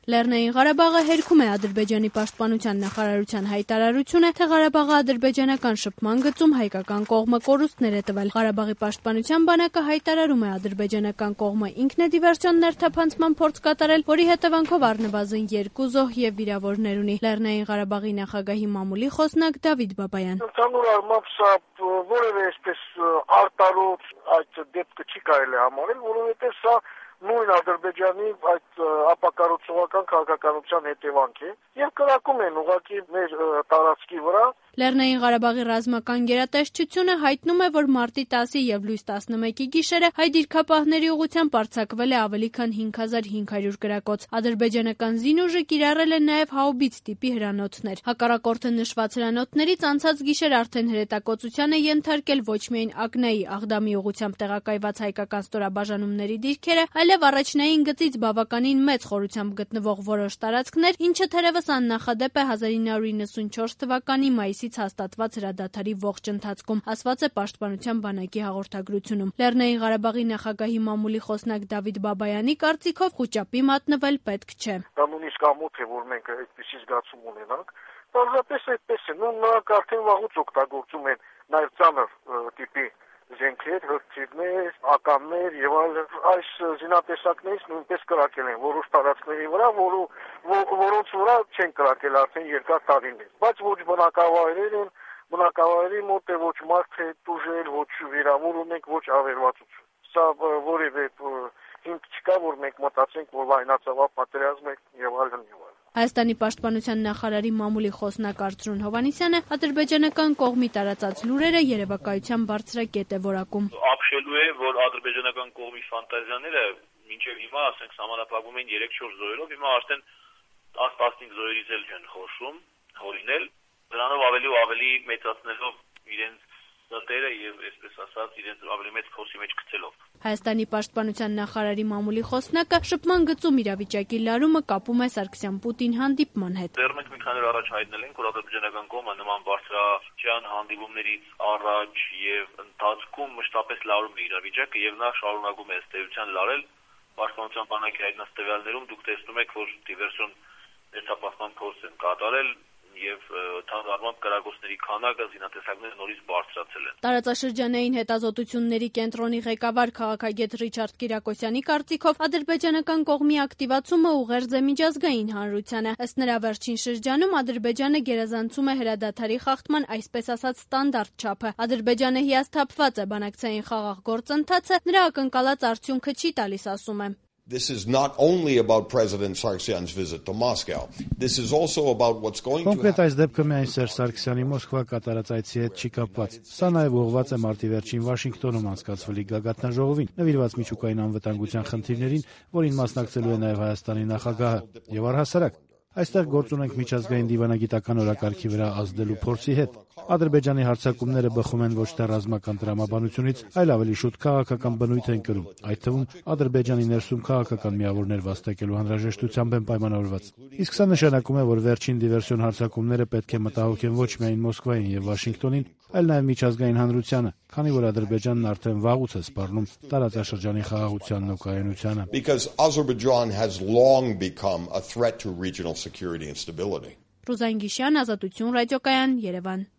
Լեռնային Ղարաբաղը հերքում է Ադրբեջանի պաշտպանության նախարարության հայտարարությունը, թե Ղարաբաղը ադրբեջանական շփման գծում հայկական կողմը կորուստներ է տվել։ Ղարաբաղի պաշտպանության բանակը հայտարարում է ադրբեջանական կողմը ինքն է դիվերսիոն ներթափանցման փորձ կատարել, որի հետևանքով առնվազն 2 զոհ եւ վիրավորներ ունի։ Լեռնային Ղարաբաղի նախագահի մամուլի խոսնակ Դավիթ Բաբայան։ Ընդհանուր առմամբ սա որևէ այսպես արտարոց այդ դեպքը չի կարելի համարել, որովհետեւ սա նույն Ադրբեջանի այդ ապակառուցողական քաղաքականության հետևանք է եւ կրակում են ուղղակի մեր տարածքի վրա։ Լեռնային Ղարաբաղի ռազմական գերատեսչությունը հայտնում է, որ մարտի 10-ի եւ լույս 11-ի գիշերը հայ դիրքապահների ուղղությամբ արձակվել է ավելի քան 5500 գրակոց։ Ադրբեջանական զինուժը կիրառել է նաեւ հաուբից տիպի հրանոթներ։ Հակառակորդը նշված հրանոթներից անցած գիշեր արդեն հրետակոծության է ենթարկել ոչ միայն Ակնայի Աղդամի ուղղությամբ տեղակայված հայկական ստորաբաժանումների դիրքերը, այլև առաջնային գծից բավականին մեծ խորությամբ գտնվող որոշ տարածքներ, ինչը թերևս աննախադեպ է 1994 թվականի մայիսից հաստատված հրադադարի ողջ ընթացքում, ասված է պաշտպանության բանակի հաղորդագրությունում։ Լեռնային Ղարաբաղի նախագահի մամուլի խոսնակ Դավիթ Բաբայանի կարծիքով խուճապի մատնվել պետք չէ։ Դա նույնիսկ ամոթ է, որ մենք այդպիսի զգացում ունենանք։ Պարզապես այդպես է, նրանք արդեն վաղուց օգտագործում են նաև ծանր տիպի զենքեր, հրթիռներ, ականներ եւ այլ այս զինատեսակներից նույնպես կրակել են որոշ տարածքների վրա, որոնց վրա չեն կրակել արդեն երկար տարիներ։ Բայց ոչ բնակավայրեր են, բնակավայրի մոտ է ոչ մարդ է տուժել, ոչ վիրավոր ունենք, ոչ ավերվածություն։ Սա որևէ հիմք չկա, որ մենք մտածենք, որ լայնածավալ պատերազմ է եւ այլն եւ այլն։ Հայաստանի պաշտպանության նախարարի մամուլի խոսնակ Արծրուն Հովհաննիսյանը ադրբեջանական կողմի տարածած լուրերը երևակայության բարձրակետ է որակում։ Ապշելու է, որ ադրբեջանական կողմի ֆանտազիաները մինչև հիմա, ասենք, սահմանափակվում են 3-4 զոհերով, հիմա արդեն 10-15 զոհերից էլ չեն խորշում, հորինել, դրանով ավելի ու ավելի մեծացնելով իրենց դատերը եւ այսպես ասած իրենց ավելի մեծ փոսի մեջ գցելով։ Հայաստանի պաշտպանության նախարարի մամուլի խոսնակը շփման գծում իրավիճակի լարումը կապում է Սարգսյան-Պուտին հանդիպման հետ։ Դեռ մենք մի քանի օր առաջ հայտնել ենք, որ ադրբեջանական կողմը նման բարձրաճան հանդիպումներից առաջ եւ ընթացքում մշտապես լարում է իրավիճակը եւ նա շարունակում է ըստ էության լարել։ Պաշտպանության բանակի հայտնած տվյալներում դուք տեսնում եք, որ դիվերսիոն ներթափանցման փորձ են կատարել եւ թանկարժան կրակոցների քանակը զինատեսակները նորից բարձրացել են։ Տարածաշրջանային հետազոտությունների կենտրոնի ղեկավար քաղաքագետ Ռիչարդ Կիրակոսյանի կարծիքով ադրբեջանական կողմի ակտիվացումը ուղերձ է միջազգային հանրությանը։ Ըստ նրա վերջին շրջանում Ադրբեջանը գերազանցում է հրադադարի խախտման այսպես ասած ստանդարտ չափը։ Ադրբեջանը հիասթափված է բանակցային խաղաղ գործընթացը, նրա ակնկալած արդյունքը չի տալիս, ասում է։ This is not only about President Sargsyan's visit to Moscow. This is also about what's going to happen. Կոնկրետ այս դեպքը միայն Սերժ Սարգսյանի Մոսկվա կատարած այցի հետ չի կապված։ Սա նաև ուղղված է մարտի վերջին Վաշինգտոնում անցկացվելիք գագաթնաժողովին, նվիրված միջուկային անվտանգության խնդիրներին, որին մասնակցելու է նաև Հայաստանի նախագահը, եւ առհասարակ այստեղ գործ ունենք միջազգային դիվանագիտական օրակարգի վրա ազդելու փորձի հետ։ Ադրբեջանի հարձակումները բխում են ոչ թե ռազմական տրամաբանությունից, այլ ավելի շուտ քաղաքական բնույթ են կրում, այդ թվում Ադրբեջանի ներսում քաղաքական միավորներ վաստակելու անհրաժեշտությամբ են պայմանավորված։ Իսկ սա նշանակում է, որ վերջին դիվերսիոն հարձակումները պետք է մտահոգեն ոչ միայն Մոսկվային եւ Վաշինգտոնին, այլ նաև միջազգային հանրությանը, քանի որ Ադրբեջանն արդեն վաղուց է սպառնում տարածաշրջանի խաղաղությանն ու կայունությանը։ Because Azerbaijan has long become a threat to regional security and stability. Ռուզան Գիշյան, Ազատություն ռադիոկայան, Երևան։